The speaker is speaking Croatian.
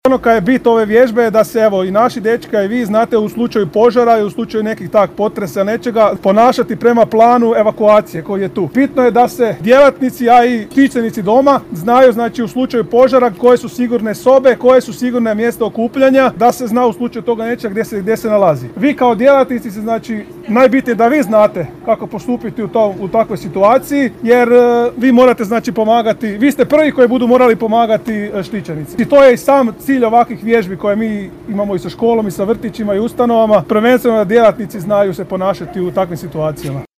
Ono kaj je bit ove vježbe je da se evo i naši dečka i vi znate u slučaju požara i u slučaju nekih potresa nečega ponašati prema planu evakuacije koji je tu. Bitno je da se djelatnici, a i štićenici doma znaju znači u slučaju požara koje su sigurne sobe, koje su sigurne mjesta okupljanja, da se zna u slučaju toga nečega gdje se nalazi. Vi kao djelatnici znači najbitnije da vi znate kako postupiti u takvoj situaciji, jer vi morate znači pomagati, vi ste prvi koji budu morali pomagati štićenici. I to je i sam cilj ovakvih vježbi koje mi imamo i sa školom i sa vrtićima i ustanovama, prvenstveno da djelatnici znaju se ponašati u takvim situacijama.